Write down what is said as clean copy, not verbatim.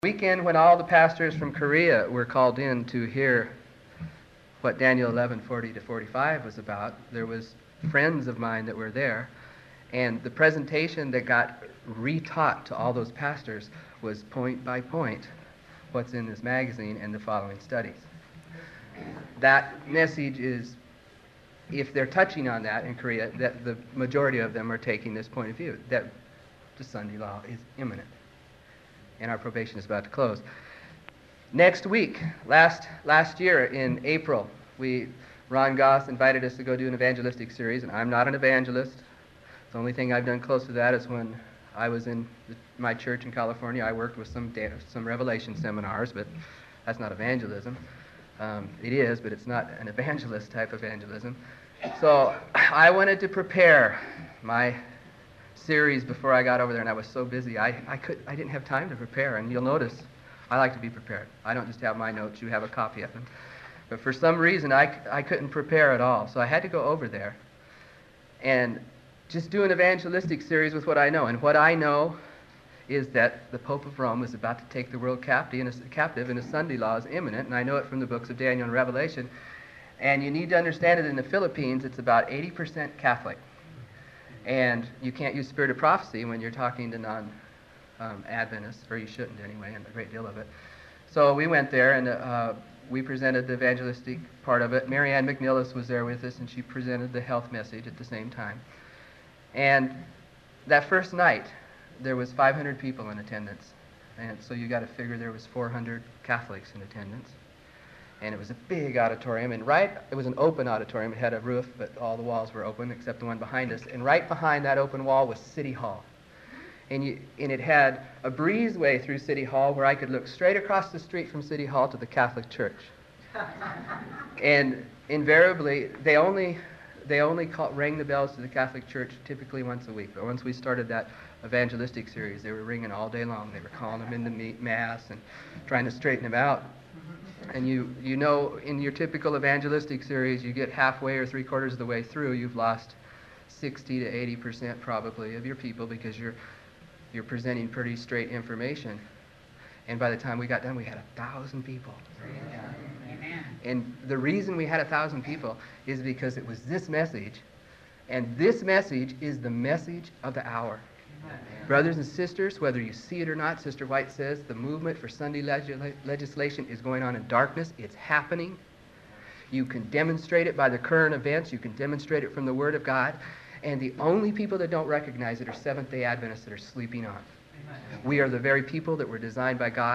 Weekend when all the pastors from Korea were called in to hear what Daniel 11:40 to 45 was about, there was friends of mine that were there, and the presentation that got retaught to all those pastors was point by point what's in this magazine and the following studies. That message is, if they're touching on that in Korea, that the majority of them are taking this point of view, that the Sunday law is imminent and our probation is about to close. Next week, last year in April, Ron Goss invited us to go do an evangelistic series, and I'm not an evangelist. The only thing I've done close to that is when I was in my church in California. I worked with some Revelation seminars, but that's not evangelism. It is, but it's not an evangelist type evangelism. So I wanted to prepare my series before I got over there, and I was so busy I didn't have time to prepare. And you'll notice I like to be prepared. I don't just have my notes, you have a copy of them. But for some reason I couldn't prepare at all, so I had to go over there and just do an evangelistic series with what I know. And what I know is that the Pope of Rome is about to take the world captive, and a Sunday law is imminent, and I know it from the books of Daniel and Revelation. And you need to understand it, in the Philippines it's about 80% Catholic. And you can't use spirit of prophecy when you're talking to non-Adventists, or you shouldn't anyway, and a great deal of it. So we went there, and we presented the evangelistic part of it. Mary Ann McNillis was there with us, and she presented the health message at the same time. And that first night, there was 500 people in attendance. And so you got to figure there was 400 Catholics in attendance. And it was a big auditorium, and it was an open auditorium. It had a roof, but all the walls were open except the one behind us. And right behind that open wall was City Hall. And it had a breezeway through City Hall where I could look straight across the street from City Hall to the Catholic Church. And invariably, they only rang the bells to the Catholic Church typically once a week. But once we started that evangelistic series, they were ringing all day long. They were calling them into Mass and trying to straighten them out. And you know, in your typical evangelistic series, you get halfway or three-quarters of the way through, you've lost 60 to 80% probably of your people, because you're presenting pretty straight information. And by the time we got done, we had 1,000 people. Amen. And the reason we had 1,000 people is because it was this message, and this message is the message of the hour. Brothers and sisters, whether you see it or not, Sister White says the movement for Sunday legislation is going on in darkness. It's happening. You can demonstrate it by the current events. You can demonstrate it from the Word of God. And the only people that don't recognize it are Seventh-day Adventists that are sleeping on. We are the very people that were designed by God